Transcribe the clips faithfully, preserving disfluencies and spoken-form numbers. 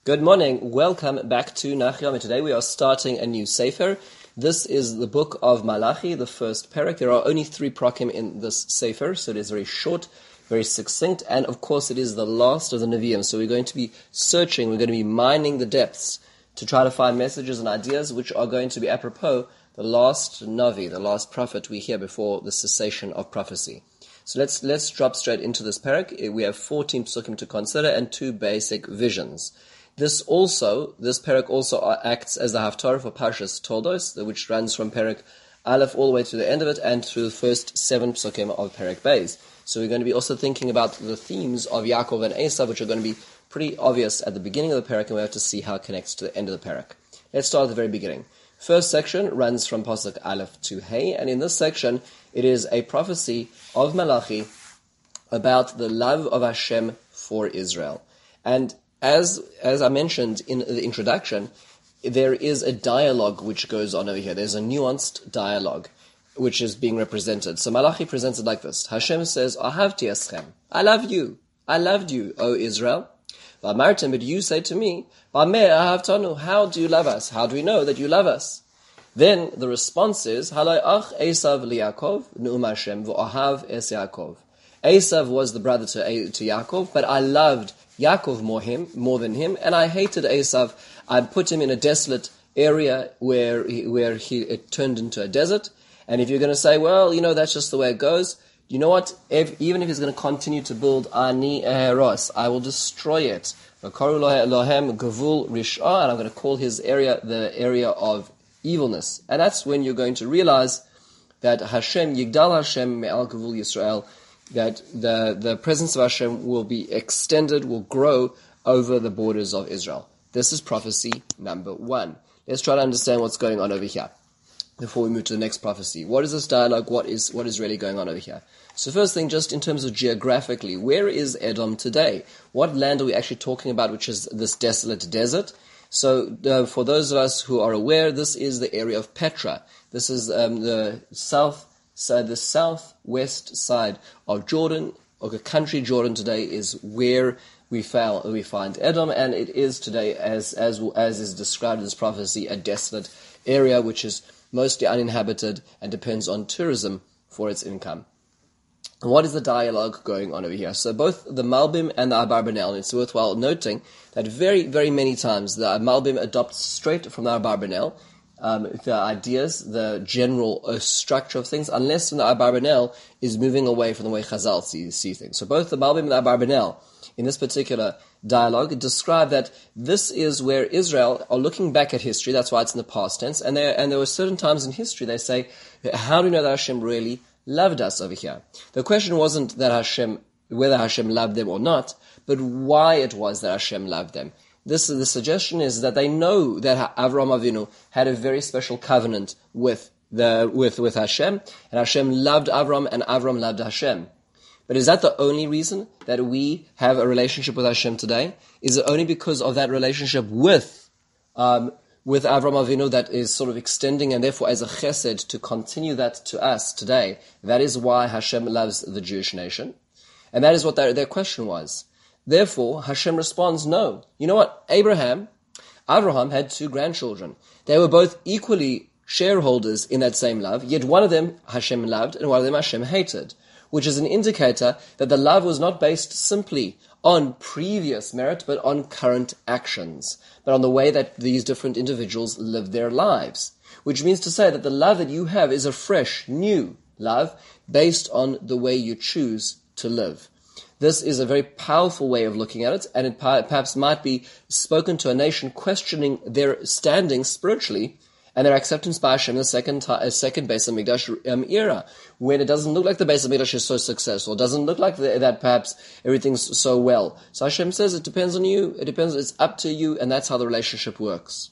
Good morning. Welcome back to Nachyom. Today we are starting a new Sefer. This is the book of Malachi, the first parak. There are only three prakim in this Sefer, so it is very short, very succinct, and of course it is the last of the Nevi'im. So we're going to be searching, we're going to be mining the depths to try to find messages and ideas which are going to be apropos the last Navi, the last prophet we hear before the cessation of prophecy. So let's let's drop straight into this parak. We have fourteen psukim to consider and two basic visions. This also, this parak also acts as the haftarah for Parshas Toldos, which runs from parak Aleph all the way to the end of it and through the first seven psukim of parak Beis. So we're going to be also thinking about the themes of Yaakov and Esav, which are going to be pretty obvious at the beginning of the parak, and we have to see how it connects to the end of the parak. Let's start at the very beginning. First section runs from pasuk Aleph to Hey, and in this section it is a prophecy of Malachi about the love of Hashem for Israel. And As as I mentioned in the introduction, there is a dialogue which goes on over here. There's a nuanced dialogue which is being represented. So Malachi presents it like this. Hashem says, Ahavti eschem. I love you. I loved you, O Israel. V'amartem, but you say to me, V'ameh ahavtanu. How do you love us? How do we know that you love us? Then the response is, Halai ach Esav liYaakov, nu'um Hashem, v'ahav es Yaakov. Esav was the brother to, to Yaakov, but I loved Yaakov more him more than him, and I hated Esav. I put him in a desolate area where he, where he it turned into a desert. And if you're going to say, well, you know, that's just the way it goes, you know what? If, even if he's going to continue to build Ani Eheros, I will destroy it. V'karu lohem gavul rish'ah, and I'm going to call his area the area of evilness. And that's when you're going to realize that Hashem Yigdal Hashem me'al gavul Yisrael, that the, the presence of Hashem will be extended, will grow over the borders of Israel. This is prophecy number one. Let's try to understand what's going on over here before we move to the next prophecy. What is this dialogue? What is what is really going on over here? So first thing, just in terms of geographically, where is Edom today? What land are we actually talking about, which is this desolate desert? So uh, for those of us who are aware, this is the area of Petra. This is um, the south So the southwest side of Jordan, or the country Jordan today, is where we found, we find Edom, and it is today, as as as is described in this prophecy, a desolate area which is mostly uninhabited and depends on tourism for its income. And what is the dialogue going on over here? So both the Malbim and the Abarbanel, it's worthwhile noting that very, very many times the Malbim adopts straight from the Abarbanel, Um, the ideas, the general uh, structure of things, unless the Abarbanel is moving away from the way Chazal see, see things. So both the Malbim and the Abarbanel, in this particular dialogue, describe that this is where Israel are looking back at history. That's why it's in the past tense. And there, and there were certain times in history they say, how do we know that Hashem really loved us over here? The question wasn't that Hashem, whether Hashem loved them or not, but why it was that Hashem loved them. This the suggestion is that they know that Avraham Avinu had a very special covenant with the with with Hashem, and Hashem loved Avraham, and Avraham loved Hashem. But is that the only reason that we have a relationship with Hashem today? Is it only because of that relationship with um, with Avraham Avinu that is sort of extending, and therefore as a chesed to continue that to us today? That is why Hashem loves the Jewish nation, and that is what their, their question was. Therefore, Hashem responds, no. You know what? Abraham, Abraham had two grandchildren. They were both equally shareholders in that same love, yet one of them Hashem loved and one of them Hashem hated, which is an indicator that the love was not based simply on previous merit, but on current actions, but on the way that these different individuals lived their lives, which means to say that the love that you have is a fresh, new love based on the way you choose to live. This is a very powerful way of looking at it, and it perhaps might be spoken to a nation questioning their standing spiritually and their acceptance by Hashem in the second, uh, second Beis HaMikdash um, era, when it doesn't look like the Beis HaMikdash is so successful, it doesn't look like the, that perhaps everything's so well. So Hashem says it depends on you, it depends, it's up to you, and that's how the relationship works.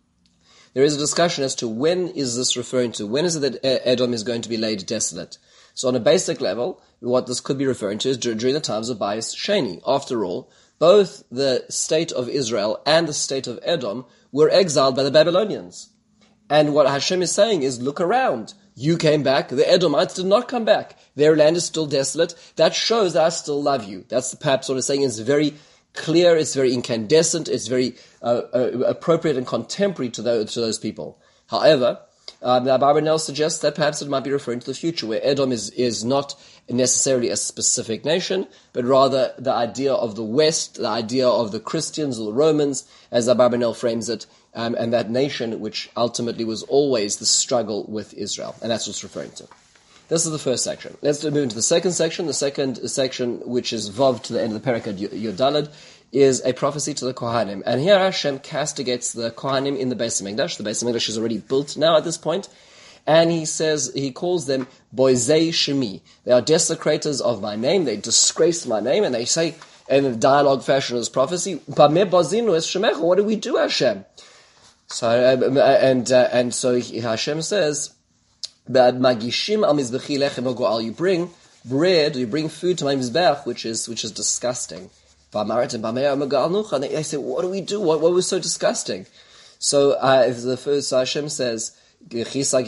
There is a discussion as to when is this referring to, when is it that Edom is going to be laid desolate? So on a basic level, what this could be referring to is during the times of Bayis Sheni. After all, both the state of Israel and the state of Edom were exiled by the Babylonians. And what Hashem is saying is, look around. You came back. The Edomites did not come back. Their land is still desolate. That shows that I still love you. That's perhaps what it's saying is very clear, it's very incandescent, it's very uh, uh, appropriate and contemporary to those, to those people. However, um, the Abarbanel suggests that perhaps it might be referring to the future, where Edom is, is not necessarily a specific nation, but rather the idea of the West, the idea of the Christians or the Romans, as Abarbanel frames it, um, and that nation which ultimately was always the struggle with Israel. And that's what it's referring to. This is the first section. Let's move into the second section. The second section, which is Vav to the end of the Perek Yodalad, is a prophecy to the Kohanim. And here Hashem castigates the Kohanim in the Beis HaMikdash. The Beis HaMikdash is already built now at this point. And he says, he calls them Boizei Shemi. They are desecrators of my name. They disgrace my name. And they say, in a dialogue fashion of this prophecy, what do we do, Hashem? So, uh, and, uh, and so Hashem says, Magishim al mizbechi lechem al you bring bread, you bring food to my mizbech, which is which is disgusting. And they say, what do we do? What, what was so disgusting? So uh, if the first Hashem says, you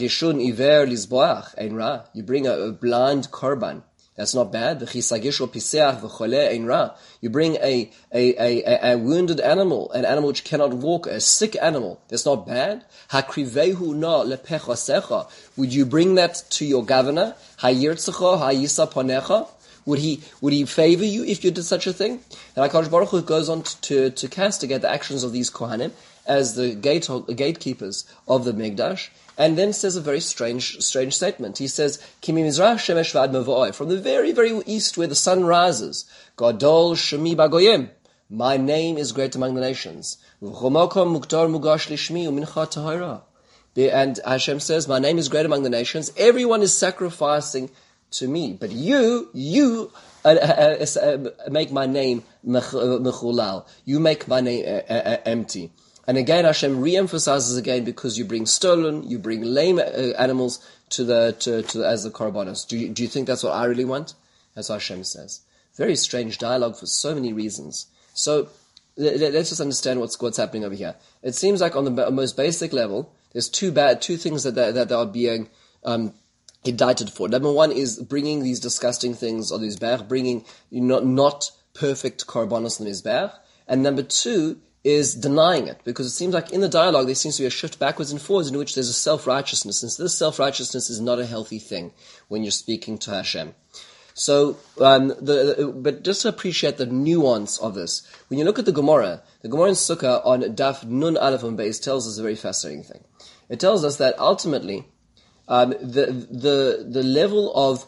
bring a, a blind korban. That's not bad. You bring a, a, a, a wounded animal, an animal which cannot walk, a sick animal. That's not bad. Would you bring that to your governor? Would he would he favor you if you did such a thing? And HaKadosh Baruch Hu goes on to, to castigate the actions of these Kohanim as the gate, gatekeepers of the Mikdash, and then says a very strange strange statement. He says, Kimi Mizrach Shemesh V'ad Mavoi, from the very, very east where the sun rises, Gadol Shemi Bagoyim, my name is great among the nations. V'chomokom Mukdar Mugash Lishmi U'mincha Tahira. And Hashem says, my name is great among the nations. Everyone is sacrificing to me, but you, you uh, uh, uh, make my name mechulal. You make my name uh, uh, empty. And again, Hashem re-emphasizes again, because you bring stolen, you bring lame uh, animals to the to, to as the korbanos. Do you do you think that's what I really want? That's what Hashem says. Very strange dialogue for so many reasons. So let's just understand what's what's happening over here. It seems like on the most basic level, there's two bad two things that that, that are being um, indicted for. Number one is bringing these disgusting things on the Mizbech, bringing you know, not perfect korbanos on the Mizbech. And number two is denying it, because it seems like in the dialogue there seems to be a shift backwards and forwards in which there's a self-righteousness, and so this self-righteousness is not a healthy thing when you're speaking to Hashem. So, um, the, the, but just to appreciate the nuance of this, when you look at the Gemara, the Gemara in Sukkah on Daf Nun Aleph and Beis tells us a very fascinating thing. It tells us that ultimately, Um, the the the level of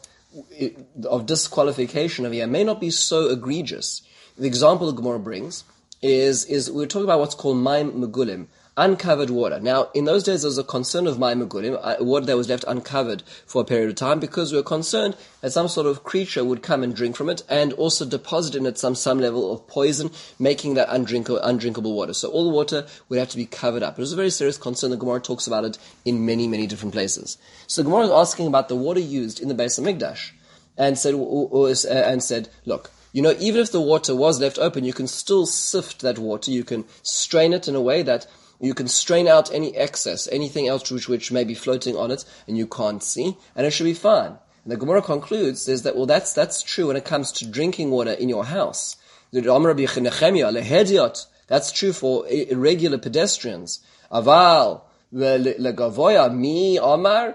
of disqualification of here may not be so egregious. The example the Gemara brings is is we're talking about what's called Maim Megulim, uncovered water. Now, in those days, there was a concern of Maim Megulim, uh, water that was left uncovered for a period of time, because we were concerned that some sort of creature would come and drink from it, and also deposit in it some some level of poison, making that undrinkable, undrinkable water. So all the water would have to be covered up. It was a very serious concern. The Gemara talks about it in many, many different places. So the Gemara is asking about the water used in the Beis HaMikdash, and said, or, or, uh, and said, look, you know, even if the water was left open, you can still sift that water. You can strain it in a way that you can strain out any excess, anything else which, which may be floating on it, and you can't see, and it should be fine. And the Gemara concludes, says that, well, that's that's true when it comes to drinking water in your house. That's true for irregular pedestrians. Aval, legavoya, mi, amar,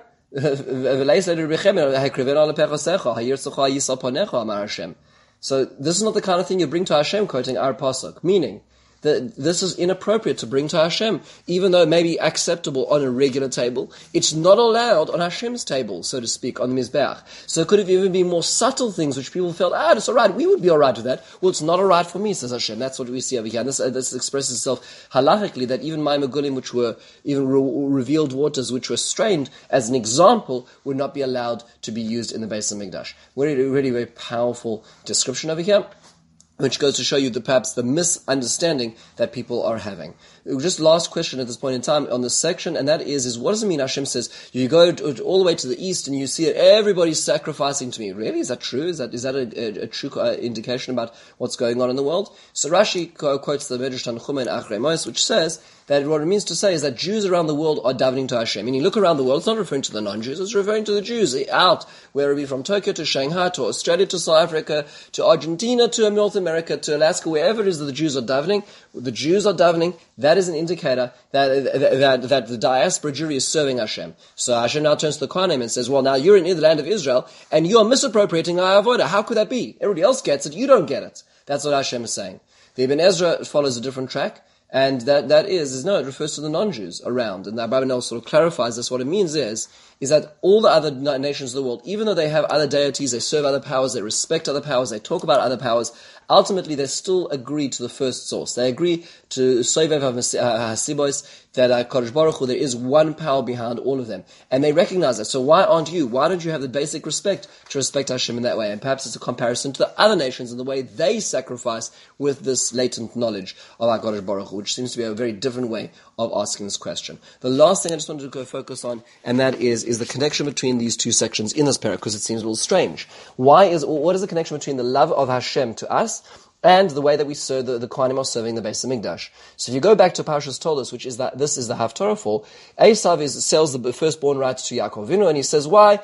so this is not the kind of thing you bring to Hashem, quoting our pasuk, meaning that this is inappropriate to bring to Hashem, even though it may be acceptable on a regular table. It's not allowed on Hashem's table, so to speak, on the Mizbeach. So it could have even been more subtle things which people felt, ah, it's all right, we would be all right with that. Well, it's not all right for me, says Hashem. That's what we see over here. And this, uh, this expresses itself halachically, that even Maim Megulim, which were even re- revealed waters, which were strained, as an example, would not be allowed to be used in the Beis HaMikdash. Really, really very powerful description over here, which goes to show you the perhaps the misunderstanding that people are having. Just last question at this point in time on this section, and that is, is what does it mean Hashem says, you go to, all the way to the east and you see it, everybody's sacrificing to me. Really? Is that true? Is that is that a, a, a true uh, indication about what's going on in the world? So Rashi quotes the Medrash Tanchuma in Achrei Mos, which says that what it means to say is that Jews around the world are davening to Hashem. Meaning, look around the world, it's not referring to the non-Jews, it's referring to the Jews out, whether it be from Tokyo to Shanghai, to Australia, to South Africa, to Argentina, to North America to Alaska, wherever it is that the Jews are davening, the Jews are davening, that is an indicator that, that, that, that the diaspora Jewry is serving Hashem. So Hashem now turns to the Kohanim and says, well, now you're in the land of Israel, and you are misappropriating our avodah. How could that be? Everybody else gets it, you don't get it. That's what Hashem is saying. The Ibn Ezra follows a different track. And that, that is, is no, it refers to the non-Jews around. And the Abarbanel sort of clarifies this. What it means is, is that all the other nations of the world, even though they have other deities, they serve other powers, they respect other powers, they talk about other powers, ultimately they still agree to the first source. They agree to Sovev HaSibois, that uh, Kodesh Baruch Hu, there is one power behind all of them. And they recognize that. So why aren't you? Why don't you have the basic respect to respect Hashem in that way? And perhaps it's a comparison to the other nations and the way they sacrifice with this latent knowledge of our Kodesh Baruch Hu, which seems to be a very different way of asking this question. The last thing I just wanted to go focus on, and that is, is the connection between these two sections in this parak, because it seems a little strange. Why is, what is the connection between the love of Hashem to us and the way that we serve, the, the Kohanim are serving the Beis HaMikdash? So if you go back to Parshas Toldos, which is that this is the Haftarah for, Esav is, sells the firstborn rights to Yaakov Avinu, and he says, why?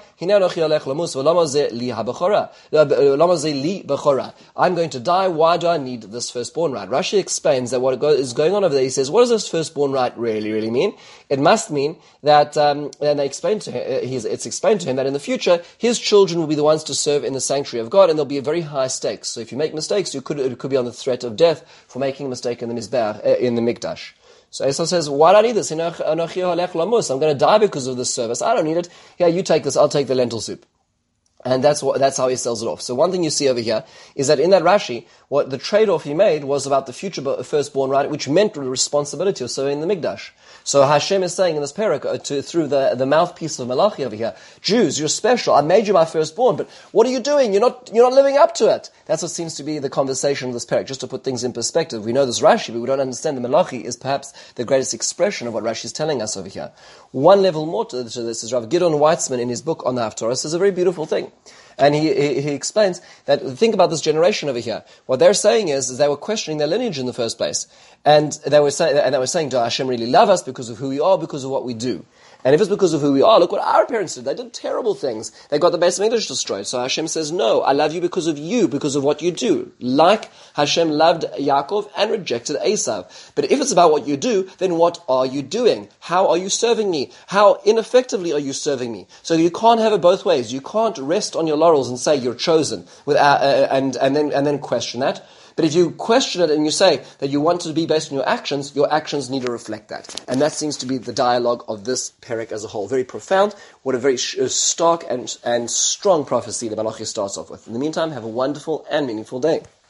I'm going to die, why do I need this firstborn right? Rashi explains that what is going on over there, he says, what does this firstborn right really, really mean? It must mean that, um, and they explain to him, he's, it's explained to him that in the future, his children will be the ones to serve in the sanctuary of God, and there'll be a very high stakes. So if you make mistakes, you could, it could be on the threat of death for making a mistake in the Mizbeach, uh, in the Mikdash. So Esau says, why do I need this? I'm going to die because of this service. I don't need it. Yeah, you take this, I'll take the lentil soup. And that's what, that's how he sells it off. So one thing you see over here is that in that Rashi, what the trade-off he made was about the future firstborn right, which meant the responsibility of serving the Mikdash. So Hashem is saying in this parak, uh, to, through the, the mouthpiece of Malachi over here, Jews, you're special. I made you my firstborn, but what are you doing? You're not, you're not living up to it. That's what seems to be the conversation of this parak. Just to put things in perspective, we know this Rashi, but we don't understand the Malachi is perhaps the greatest expression of what Rashi is telling us over here. One level more to, to this is Rav Gideon Weitzman in his book on the Haftarah says a very beautiful thing. And he, he, he explains that, think about this generation over here. What they're saying is, is they were questioning their lineage in the first place. And they were saying, and they were saying, does Hashem really love us because of who we are, because of what we do? And if it's because of who we are, look what our parents did. They did terrible things. They got the Beis HaMikdash destroyed. So Hashem says, no, I love you because of you, because of what you do. Like Hashem loved Yaakov and rejected Esav. But if it's about what you do, then what are you doing? How are you serving me? How ineffectively are you serving me? So you can't have it both ways. You can't rest on your laurels and say you're chosen, without, uh, and, and then, and then question that. But if you question it and you say that you want to be based on your actions, your actions need to reflect that. And that seems to be the dialogue of this parak as a whole. Very profound. What a very stark and, and strong prophecy that Malachi starts off with. In the meantime, have a wonderful and meaningful day.